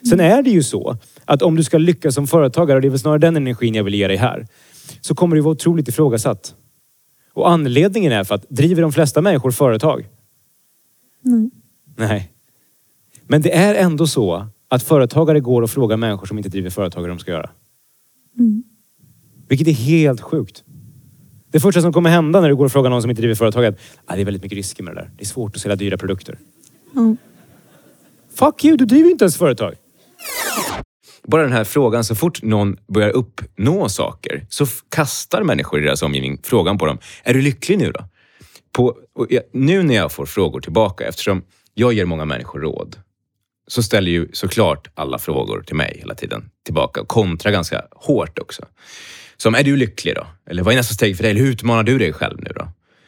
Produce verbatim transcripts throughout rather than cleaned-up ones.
Sen är det ju så att om du ska lyckas som företagare, och det är väl snarare den energin jag vill ge dig här, så kommer du vara otroligt ifrågasatt. Och anledningen är för att driver de flesta människor företag? Nej. Nej. Men det är ändå så att företagare går och frågar människor som inte driver företag hur de ska göra. Mm. Vilket är helt sjukt. Det första som kommer hända när du går och frågar någon som inte driver företag är att ah, det är väldigt mycket risker med det där. Det är svårt att sälja dyra produkter. Mm. Fuck you, du driver ju inte ens företag. Bara den här frågan, så fort någon börjar uppnå saker så f- kastar människor i deras omgivning frågan på dem. Är du lycklig nu då? På, och jag, nu när jag får frågor tillbaka, eftersom jag ger många människor råd, så ställer ju såklart alla frågor till mig hela tiden tillbaka. Och kontrar ganska hårt också. Som, är du lycklig då? Eller vad är nästa steg för dig? Eller hur utmanar du dig själv nu då?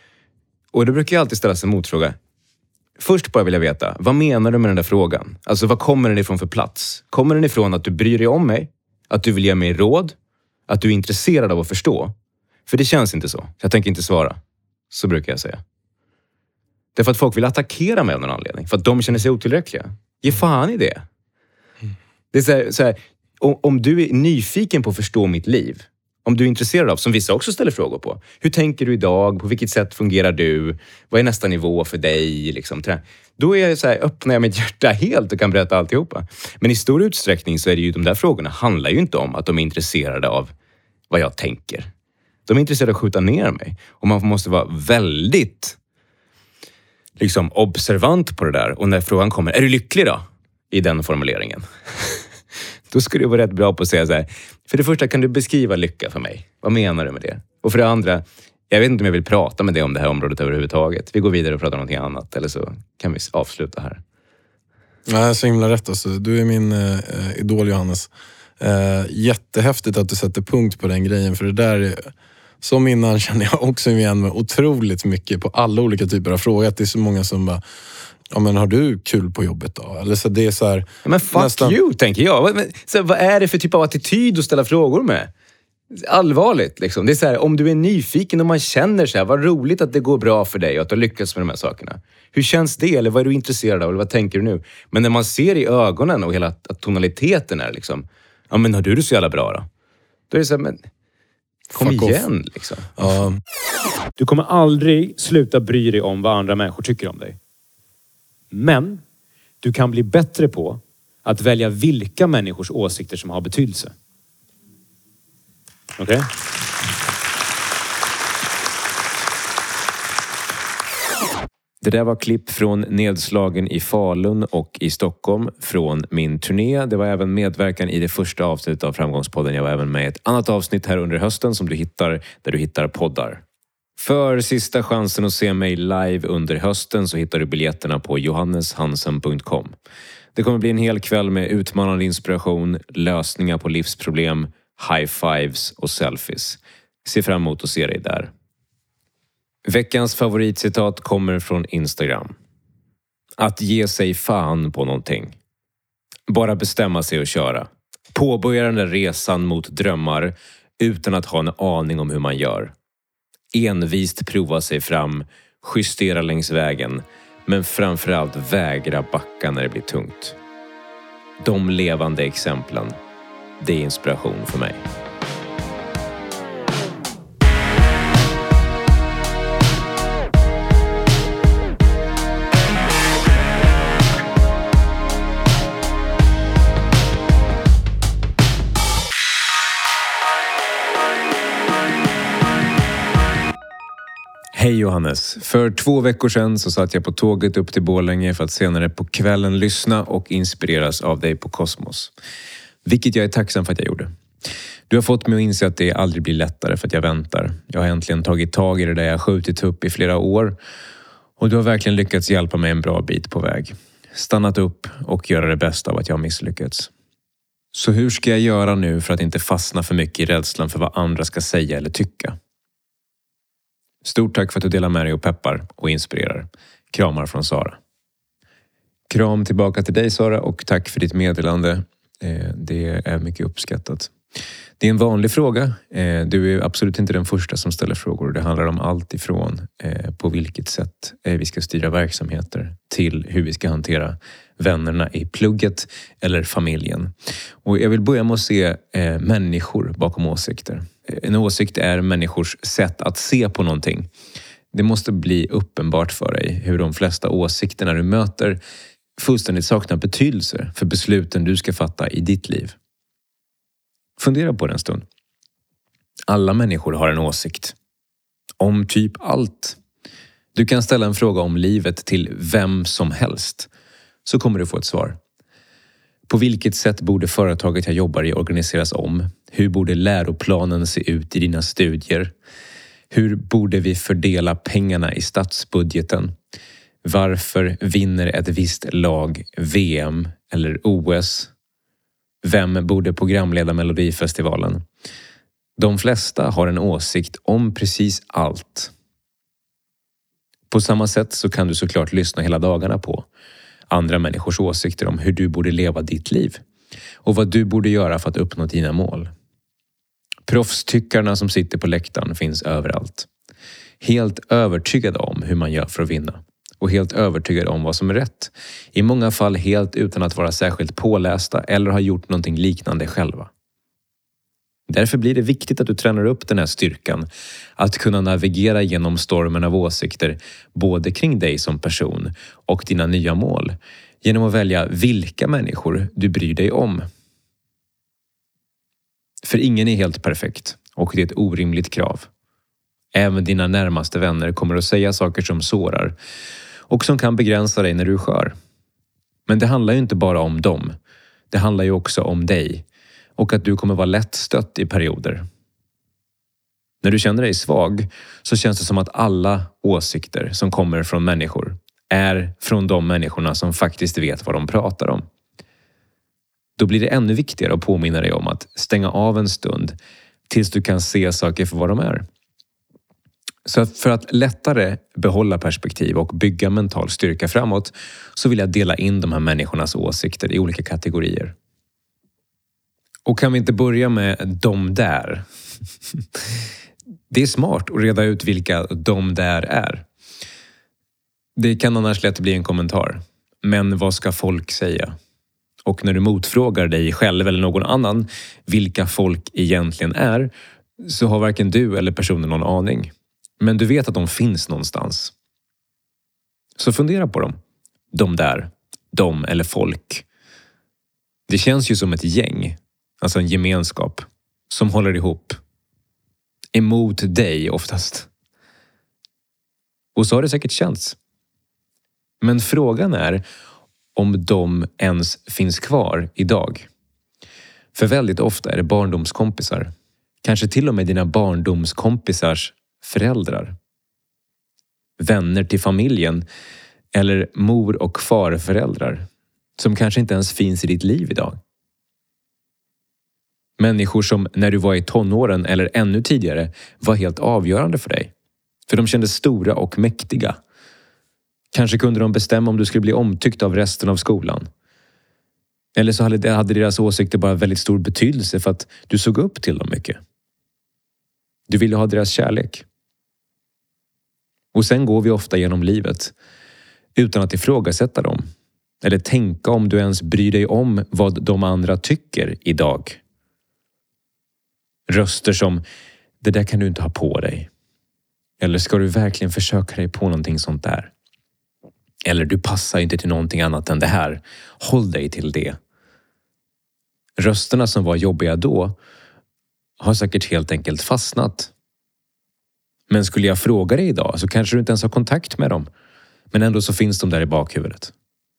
Och då brukar jag alltid ställa sig en motfråga. Först bara vill jag veta, vad menar du med den där frågan? Alltså vad kommer den ifrån för plats? Kommer den ifrån att du bryr dig om mig? Att du vill ge mig råd? Att du är intresserad av att förstå? För det känns inte så. Jag tänker inte svara. Så brukar jag säga. Därför att folk vill attackera mig av någon anledning. För att de känner sig otillräckliga. Ge fan i det. Det är så här, så här, om, om du är nyfiken på att förstå mitt liv. Om du är intresserad av, som vissa också ställer frågor på. Hur tänker du idag? På vilket sätt fungerar du? Vad är nästa nivå för dig? Liksom, då är jag så här, öppnar jag mitt hjärta helt och kan berätta alltihopa. Men i stor utsträckning så är det ju, de där frågorna handlar ju inte om att de är intresserade av vad jag tänker. De är intresserade av att skjuta ner mig. Och man måste vara väldigt liksom observant på det där. Och när frågan kommer, är du lycklig då? I den formuleringen. Då skulle det vara rätt bra på att säga så här. För det första, kan du beskriva lycka för mig? Vad menar du med det? Och för det andra, jag vet inte om jag vill prata med dig om det här området överhuvudtaget. Vi går vidare och pratar om någonting annat. Eller så kan vi avsluta här. Ja, så himla rätt alltså. Du är min eh, idol, Johannes. Eh, jättehäftigt att du sätter punkt på den grejen. För det där är, som innan känner jag också igen mig otroligt mycket på alla olika typer av frågor. Att det är så många som bara, ja men har du kul på jobbet då? Eller så det är så här, men fuck nästan... you, tänker jag. Men, så, vad är det för typ av attityd att ställa frågor med? Allvarligt liksom. Det är så här, om du är nyfiken och man känner så här, vad roligt att det går bra för dig och att du har lyckats med de här sakerna. Hur känns det? Eller vad är du intresserad av? Eller vad tänker du nu? Men när man ser i ögonen och hela att tonaliteten är liksom, ja men har du det så jävla bra då? Då är det så här, men kom fuck igen off. Liksom. Ja. Du kommer aldrig sluta bry dig om vad andra människor tycker om dig. Men du kan bli bättre på att välja vilka människors åsikter som har betydelse. Okej? Okay? Det där var klipp från nedslagen i Falun och i Stockholm från min turné. Det var även medverkan i det första avsnittet av Framgångspodden. Jag var även med i ett annat avsnitt här under hösten som du hittar där du hittar poddar. För sista chansen att se mig live under hösten så hittar du biljetterna på johannes hansen punkt com. Det kommer bli en hel kväll med utmanande inspiration, lösningar på livsproblem, high-fives och selfies. Se fram emot att se dig där. Veckans favoritcitat kommer från Instagram. Att ge sig fan på någonting. Bara bestämma sig och köra. Påbörja den där resan mot drömmar utan att ha en aning om hur man gör. Envist prova sig fram, justera längs vägen, men framförallt vägra backa när det blir tungt. De levande exemplen, det är inspiration för mig. Hej Johannes. För två veckor sedan så satt jag på tåget upp till Borlänge för att senare på kvällen lyssna och inspireras av dig på Kosmos. Vilket jag är tacksam för att jag gjorde. Du har fått mig att inse att det aldrig blir lättare för att jag väntar. Jag har äntligen tagit tag i det där jag skjutit upp i flera år. Och du har verkligen lyckats hjälpa mig en bra bit på väg. Stannat upp och göra det bästa av att jag har misslyckats. Så hur ska jag göra nu för att inte fastna för mycket i rädslan för vad andra ska säga eller tycka? Stort tack för att du delar med dig och peppar och inspirerar. Kramar från Sara. Kram tillbaka till dig Sara och tack för ditt meddelande. Det är mycket uppskattat. Det är en vanlig fråga. Du är absolut inte den första som ställer frågor. Det handlar om allt ifrån på vilket sätt vi ska styra verksamheter till hur vi ska hantera vännerna i plugget eller familjen. Och jag vill börja med att se människor bakom åsikter. En åsikt är människors sätt att se på någonting. Det måste bli uppenbart för dig hur de flesta åsikterna du möter fullständigt saknar betydelse för besluten du ska fatta i ditt liv. Fundera på det en stund. Alla människor har en åsikt. Om typ allt. Du kan ställa en fråga om livet till vem som helst. Så kommer du få ett svar. På vilket sätt borde företaget jag jobbar i organiseras om? Hur borde läroplanen se ut i dina studier? Hur borde vi fördela pengarna i statsbudgeten? Varför vinner ett visst lag V M eller O S? Vem borde programleda Melodifestivalen? De flesta har en åsikt om precis allt. På samma sätt så kan du såklart lyssna hela dagarna på andra människors åsikter om hur du borde leva ditt liv och vad du borde göra för att uppnå dina mål. Proffstyckarna som sitter på läktaren finns överallt. Helt övertygade om hur man gör för att vinna. Och helt övertygade om vad som är rätt. I många fall helt utan att vara särskilt pålästa eller ha gjort någonting liknande själva. Därför blir det viktigt att du tränar upp den här styrkan. Att kunna navigera genom stormen av åsikter både kring dig som person och dina nya mål. Genom att välja vilka människor du bryr dig om. För ingen är helt perfekt och det är ett orimligt krav. Även dina närmaste vänner kommer att säga saker som sårar och som kan begränsa dig när du är skör. Men det handlar ju inte bara om dem. Det handlar ju också om dig och att du kommer vara lättstött i perioder. När du känner dig svag så känns det som att alla åsikter som kommer från människor är från de människorna som faktiskt vet vad de pratar om. Då blir det ännu viktigare att påminna dig om att stänga av en stund tills du kan se saker för vad de är. Så för att lättare behålla perspektiv och bygga mental styrka framåt så vill jag dela in de här människornas åsikter i olika kategorier. Och kan vi inte börja med de där? Det är smart att reda ut vilka de där är. Det kan annars lätt bli en kommentar. Men vad ska folk säga? Och när du motfrågar dig själv eller någon annan vilka folk egentligen är så har varken du eller personen någon aning. Men du vet att de finns någonstans. Så fundera på dem. De där. De eller folk. Det känns ju som ett gäng. Alltså en gemenskap. Som håller ihop. Emot dig oftast. Och så har det säkert känts. Men frågan är om de ens finns kvar idag. För väldigt ofta är det barndomskompisar. Kanske till och med dina barndomskompisars föräldrar. Vänner till familjen. Eller mor- och farföräldrar. Som kanske inte ens finns i ditt liv idag. Människor som när du var i tonåren eller ännu tidigare var helt avgörande för dig. För de kändes stora och mäktiga. Kanske kunde de bestämma om du skulle bli omtyckt av resten av skolan. Eller så hade deras åsikter bara väldigt stor betydelse för att du såg upp till dem mycket. Du ville ha deras kärlek. Och sen går vi ofta genom livet utan att ifrågasätta dem. Eller tänka om du ens bryr dig om vad de andra tycker idag. Röster som, det där kan du inte ha på dig. Eller ska du verkligen försöka dig på någonting sånt där? Eller du passar inte till någonting annat än det här. Håll dig till det. Rösterna som var jobbiga då har säkert helt enkelt fastnat. Men skulle jag fråga dig idag så kanske du inte ens har kontakt med dem. Men ändå så finns de där i bakhuvudet.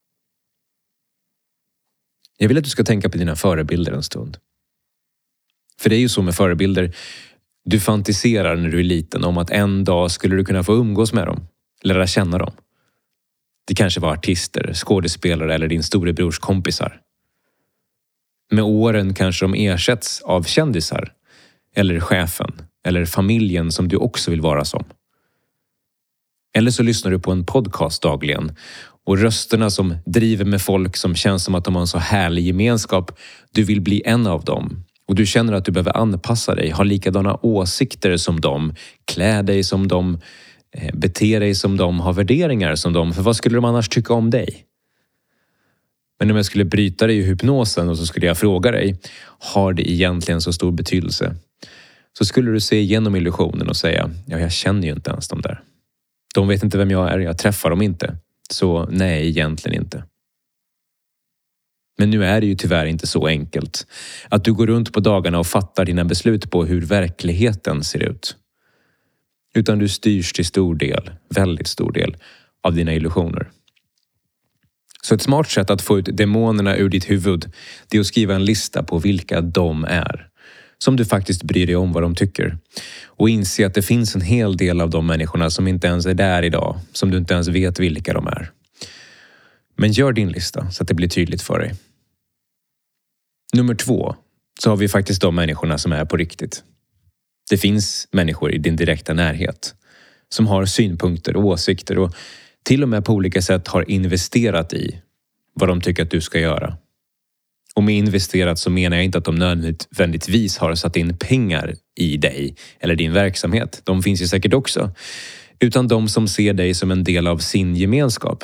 Jag vill att du ska tänka på dina förebilder en stund. För det är ju så med förebilder. Du fantiserar när du är liten om att en dag skulle du kunna få umgås med dem. Lära känna dem. Det kanske var artister, skådespelare eller din storebrors kompisar. Med åren kanske de ersätts av kändisar. Eller chefen. Eller familjen som du också vill vara som. Eller så lyssnar du på en podcast dagligen. Och rösterna som driver med folk som känns som att de har en så härlig gemenskap. Du vill bli en av dem. och du känner att du behöver anpassa dig, ha likadana åsikter som dem, klä dig som dem, bete dig som dem, ha värderingar som dem. För vad skulle de annars tycka om dig? Men om jag skulle bryta dig i hypnosen och så skulle jag fråga dig, har det egentligen så stor betydelse? Så skulle du se igenom illusionen och säga, ja, jag känner ju inte ens dem där. De vet inte vem jag är, jag träffar dem inte. Så nej, egentligen inte. Men nu är det ju tyvärr inte så enkelt att du går runt på dagarna och fattar dina beslut på hur verkligheten ser ut. Utan du styrs till stor del, väldigt stor del, av dina illusioner. Så ett smart sätt att få ut demonerna ur ditt huvud, det är att skriva en lista på vilka de är. Som du faktiskt bryr dig om vad de tycker. Och inse att det finns en hel del av de människorna som inte ens är där idag. Som du inte ens vet vilka de är. Men gör din lista så att det blir tydligt för dig. Nummer två, så har vi faktiskt de människorna som är på riktigt. Det finns människor i din direkta närhet som har synpunkter och åsikter och till och med på olika sätt har investerat i vad de tycker att du ska göra. Och med investerat så menar jag inte att de nödvändigtvis har satt in pengar i dig eller din verksamhet. De finns ju säkert också. Utan de som ser dig som en del av sin gemenskap.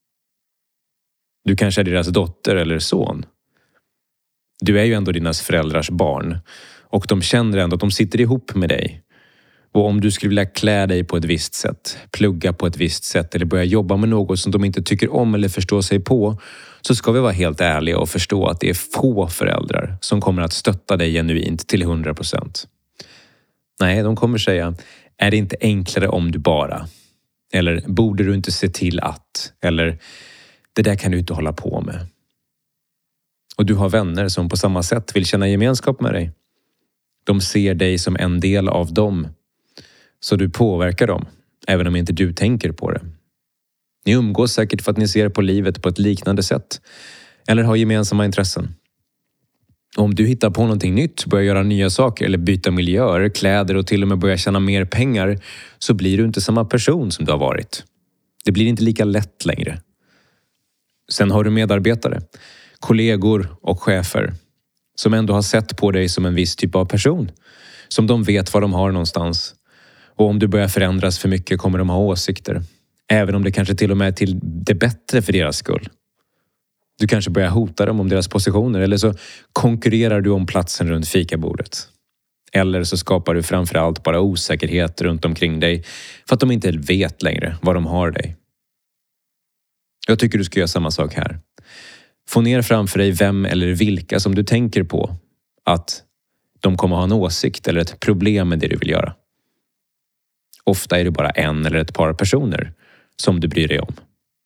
Du kanske är deras dotter eller son. Du är ju ändå dina föräldrars barn. Och de känner ändå att de sitter ihop med dig. Och om du skulle vilja klä dig på ett visst sätt, plugga på ett visst sätt eller börja jobba med något som de inte tycker om eller förstår sig på, så ska vi vara helt ärliga och förstå att det är få föräldrar som kommer att stötta dig genuint till hundra procent. Nej, de kommer säga, är det inte enklare om du bara? Eller borde du inte se till att? Eller det där kan du inte hålla på med. Och du har vänner som på samma sätt vill känna gemenskap med dig. De ser dig som en del av dem. Så du påverkar dem, även om inte du tänker på det. Ni umgås säkert för att ni ser på livet på ett liknande sätt. Eller har gemensamma intressen. Och om du hittar på någonting nytt, börjar göra nya saker eller byta miljöer, kläder och till och med börjar tjäna mer pengar, så blir du inte samma person som du har varit. Det blir inte lika lätt längre. Sen har du medarbetare, kollegor och chefer som ändå har sett på dig som en viss typ av person. Som de vet vad de har någonstans. Och om du börjar förändras för mycket kommer de ha åsikter. Även om det kanske till och med är till det bättre för deras skull. Du kanske börjar hota dem om deras positioner. Eller så konkurrerar du om platsen runt fikabordet. Eller så skapar du framförallt bara osäkerhet runt omkring dig. För att de inte vet längre vad de har dig. Jag tycker du ska göra samma sak här. Få ner framför dig vem eller vilka som du tänker på att de kommer ha en åsikt eller ett problem med det du vill göra. Ofta är det bara en eller ett par personer som du bryr dig om.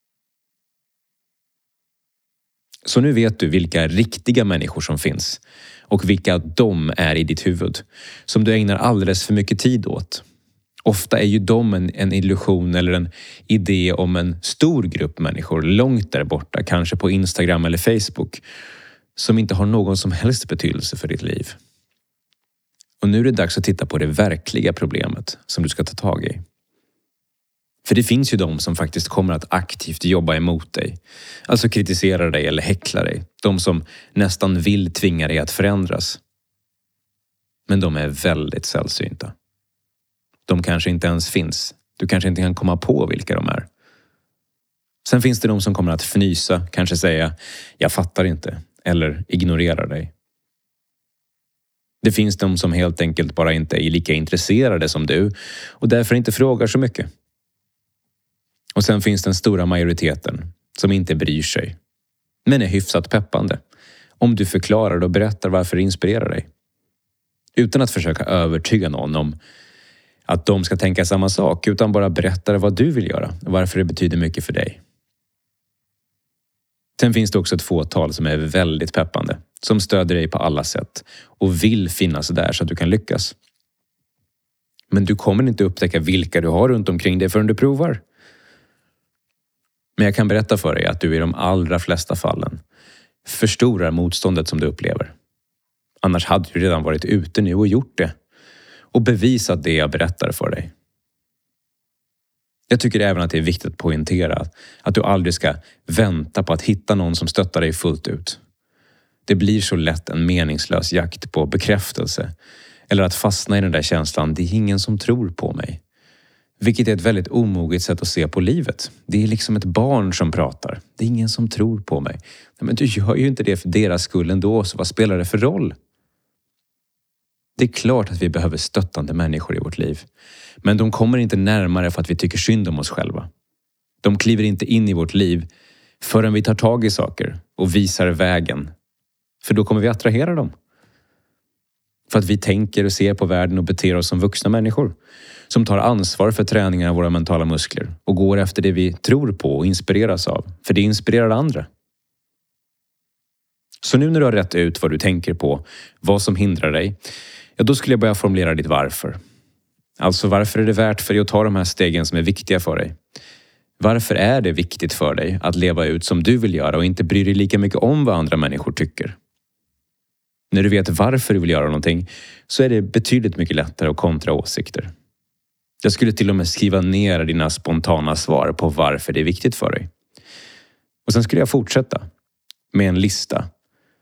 Så nu vet du vilka riktiga människor som finns och vilka de är i ditt huvud som du ägnar alldeles för mycket tid åt. Ofta är ju de en, en illusion eller en idé om en stor grupp människor långt där borta, kanske på Instagram eller Facebook, som inte har någon som helst betydelse för ditt liv. Och nu är det dags att titta på det verkliga problemet som du ska ta tag i. För det finns ju de som faktiskt kommer att aktivt jobba emot dig. Alltså kritisera dig eller häckla dig. De som nästan vill tvinga dig att förändras. Men de är väldigt sällsynta. De kanske inte ens finns. Du kanske inte kan komma på vilka de är. Sen finns det de som kommer att fnysa, kanske säga jag fattar inte eller ignorera dig. Det finns de som helt enkelt bara inte är lika intresserade som du och därför inte frågar så mycket. Och sen finns den stora majoriteten som inte bryr sig, men är hyfsat peppande om du förklarar och berättar varför det inspirerar dig. Utan att försöka övertyga någon om att de ska tänka samma sak, utan bara berättar vad du vill göra och varför det betyder mycket för dig. Sen finns det också ett fåtal som är väldigt peppande, som stöder dig på alla sätt och vill finnas där så att du kan lyckas. Men du kommer inte upptäcka vilka du har runt omkring dig förrän du provar. Men jag kan berätta för dig att du i de allra flesta fallen förstorar motståndet som du upplever. Annars hade du redan varit ute nu och gjort det. Och bevisat det jag berättar för dig. Jag tycker även att det är viktigt att poängtera att du aldrig ska vänta på att hitta någon som stöttar dig fullt ut. Det blir så lätt en meningslös jakt på bekräftelse. Eller att fastna i den där känslan, det är ingen som tror på mig. Vilket är ett väldigt omoget sätt att se på livet. Det är liksom ett barn som pratar. Det är ingen som tror på mig. Men du gör ju inte det för deras skull ändå, så vad spelar det för roll? Det är klart att vi behöver stöttande människor i vårt liv. Men de kommer inte närmare för att vi tycker synd om oss själva. De kliver inte in i vårt liv förrän vi tar tag i saker och visar vägen. För då kommer vi attrahera dem. För att vi tänker och ser på världen och beter oss som vuxna människor. Som tar ansvar för träningen av våra mentala muskler. Och går efter det vi tror på och inspireras av. För det inspirerar andra. Så nu när du har rätt ut vad du tänker på, vad som hindrar dig, ja, då skulle jag börja formulera ditt varför. Alltså varför är det värt för dig att ta de här stegen som är viktiga för dig? Varför är det viktigt för dig att leva ut som du vill göra och inte bry dig lika mycket om vad andra människor tycker? När du vet varför du vill göra någonting så är det betydligt mycket lättare att kontra åsikter. Jag skulle till och med skriva ner dina spontana svar på varför det är viktigt för dig. Och sen skulle jag fortsätta med en lista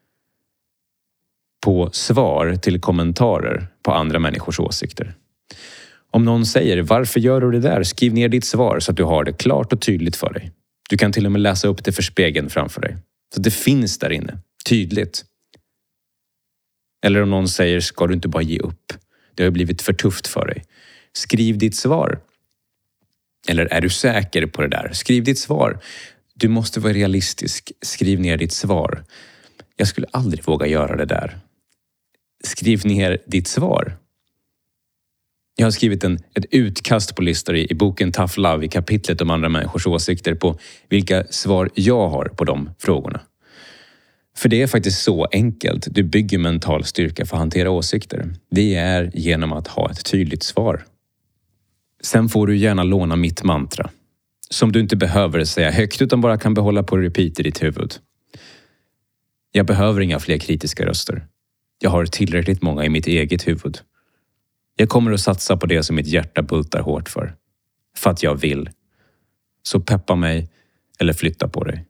på svar till kommentarer på andra människors åsikter. Om någon säger, varför gör du det där? Skriv ner ditt svar så att du har det klart och tydligt för dig. Du kan till och med läsa upp det för spegeln framför dig. Så det finns där inne, tydligt. Eller om någon säger, ska du inte bara ge upp? Det har blivit för tufft för dig. Skriv ditt svar. Eller är du säker på det där? Skriv ditt svar. Du måste vara realistisk. Skriv ner ditt svar. Jag skulle aldrig våga göra det där. Skriv ner ditt svar. Jag har skrivit en, ett utkast på listor i, i boken Tough Love i kapitlet om andra människors åsikter på vilka svar jag har på de frågorna. För det är faktiskt så enkelt. Du bygger mental styrka för att hantera åsikter. Det är genom att ha ett tydligt svar. Sen får du gärna låna mitt mantra. Som du inte behöver säga högt utan bara kan behålla på repeat i ditt huvud. Jag behöver inga fler kritiska röster. Jag har tillräckligt många i mitt eget huvud. Jag kommer att satsa på det som mitt hjärta bultar hårt för. För att jag vill. Så peppa mig eller flytta på dig.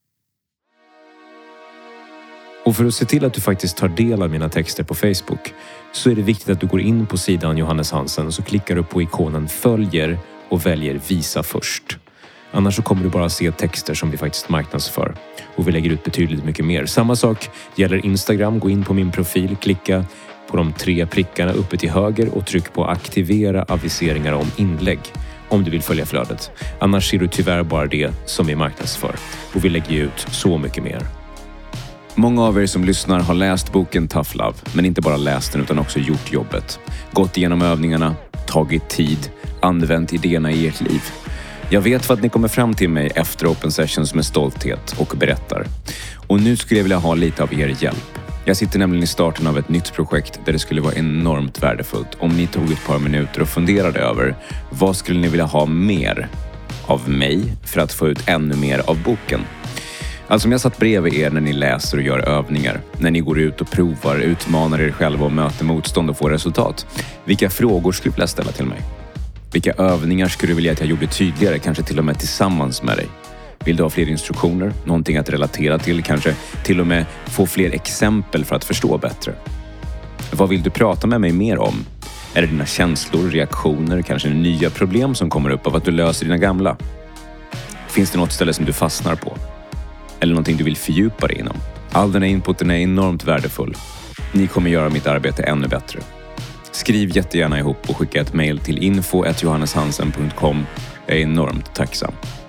Och för att se till att du faktiskt tar del av mina texter på Facebook så är det viktigt att du går in på sidan Johannes Hansen och så klickar du på ikonen följer och väljer visa först. Annars så kommer du bara se texter som vi faktiskt marknadsför. Och vi lägger ut betydligt mycket mer. Samma sak gäller Instagram. Gå in på min profil, klicka på de tre prickarna uppe till höger och tryck på aktivera aviseringar om inlägg om du vill följa flödet. Annars ser du tyvärr bara det som vi marknadsför. Och vi lägger ut så mycket mer. Många av er som lyssnar har läst boken Tough Love, men inte bara läst den utan också gjort jobbet. Gått igenom övningarna, tagit tid, använt idéerna i ert liv. Jag vet för att ni kommer fram till mig efter Open Sessions med stolthet och berättar. Och nu skulle jag vilja ha lite av er hjälp. Jag sitter nämligen i starten av ett nytt projekt där det skulle vara enormt värdefullt om ni tog ett par minuter och funderade över vad skulle ni vilja ha mer av mig för att få ut ännu mer av boken. Alltså om jag satt bredvid er när ni läser och gör övningar, när ni går ut och provar, utmanar er själva och möter motstånd och får resultat. Vilka frågor skulle du vilja ställa till mig? Vilka övningar skulle du vilja att jag gjorde tydligare, kanske till och med tillsammans med dig? Vill du ha fler instruktioner, någonting att relatera till, kanske till och med få fler exempel för att förstå bättre? Vad vill du prata med mig mer om? Är det dina känslor, reaktioner, kanske nya problem som kommer upp av att du löser dina gamla? Finns det något ställe som du fastnar på? Eller någonting du vill fördjupa dig inom? All den här inputen är enormt värdefull. Ni kommer göra mitt arbete ännu bättre. Skriv jättegärna ihop och skicka ett mejl till info at johanneshansen punkt com. Jag är enormt tacksam.